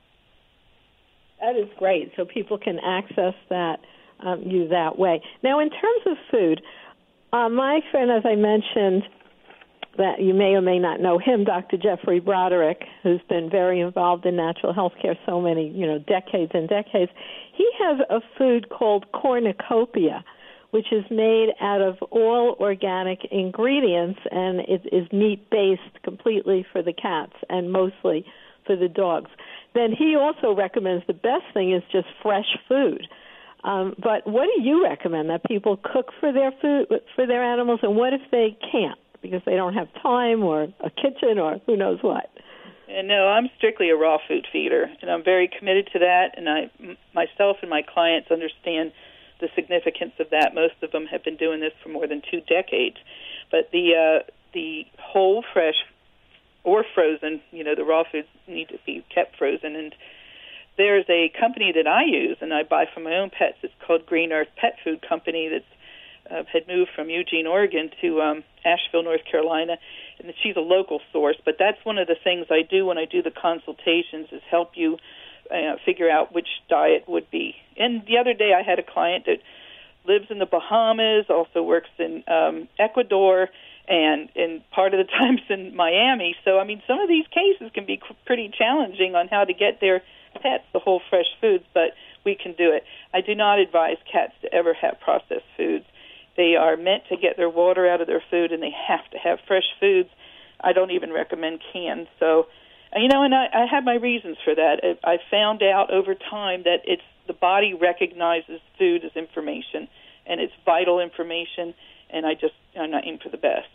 That is great. So people can access that, um, you that way. Now, in terms of food, uh, my friend, as I mentioned, that you may or may not know him, Doctor Jeffrey Broderick, who's been very involved in natural health care so many, you know, decades and decades. He has a food called cornucopia, which is made out of all organic ingredients, and it is meat-based completely for the cats and mostly for the dogs. Then he also recommends the best thing is just fresh food. Um, but what do you recommend that people cook for their food, for their animals, and what if they can't because they don't have time or a kitchen or who knows what? And no, I'm strictly a raw food feeder, and I'm very committed to that, and I, myself and my clients understand the significance of that. Most of them have been doing this for more than two decades. But the uh, the whole, fresh, or frozen, you know, the raw foods need to be kept frozen. And there's a company that I use, and I buy from my own pets. It's called Green Earth Pet Food Company that's uh, had moved from Eugene, Oregon to um, Asheville, North Carolina. And she's a local source. But that's one of the things I do when I do the consultations is help you Uh, figure out which diet would be. And the other day I had a client that lives in the Bahamas, also works in um, Ecuador, and, and part of the time's in Miami. So, I mean, some of these cases can be pretty challenging on how to get their pets the whole fresh foods, but we can do it. I do not advise cats to ever have processed foods. They are meant to get their water out of their food, and they have to have fresh foods. I don't even recommend canned. So, you know, and I, I have my reasons for that. I found out over time that it's the body recognizes food as information, and it's vital information, and I just I'm not aim for the best.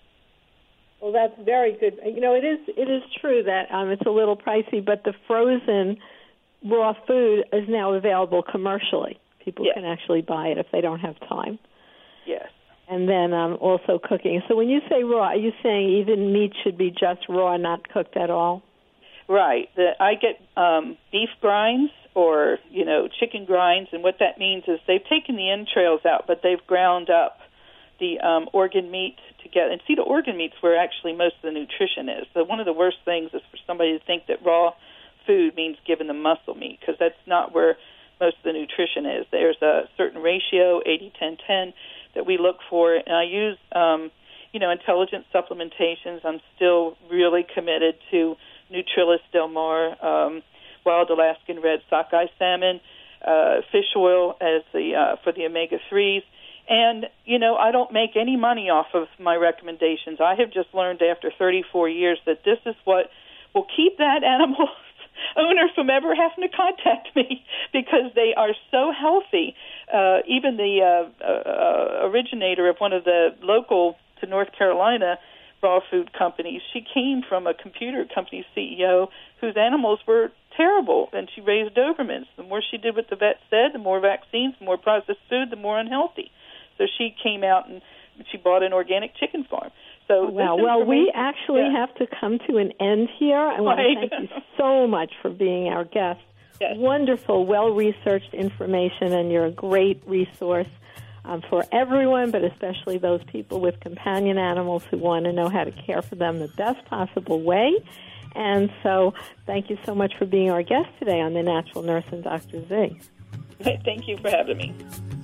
Well, that's very good. You know, it is it is true that um, it's a little pricey, but the frozen raw food is now available commercially. People yes. can actually buy it if they don't have time. Yes. And then um, also cooking. So when you say raw, are you saying even meat should be just raw, not cooked at all? Right. The, I get um, beef grinds or, you know, chicken grinds, and what that means is they've taken the entrails out, but they've ground up the um, organ meat together. And see, the organ meat's where actually most of the nutrition is. So one of the worst things is for somebody to think that raw food means giving them muscle meat, because that's not where most of the nutrition is. There's a certain ratio, eighty ten ten, that we look for, and I use, um, you know, intelligent supplementations. I'm still really committed to Nutrilis Del Mar, um, wild Alaskan red sockeye salmon, uh, fish oil as the uh, for the omega threes, and you know, I don't make any money off of my recommendations. I have just learned after thirty-four years that this is what will keep that animal owner from ever having to contact me, because they are so healthy. Uh, even the uh, uh, originator of one of the local to North Carolina raw food companies, she came from a computer company C E O whose animals were terrible, and she raised Dobermans. The more she did what the vet said, the more vaccines, the more processed food, the more unhealthy. So she came out and she bought an organic chicken farm. So wow. Well, we actually yeah. have to come to an end here. I want right. to thank you so much for being our guest. Yes. Wonderful, well-researched information, and you're a great resource um, for everyone, but especially those people with companion animals who want to know how to care for them the best possible way. And so thank you so much for being our guest today on The Natural Nurse and Doctor Z. Thank you for having me.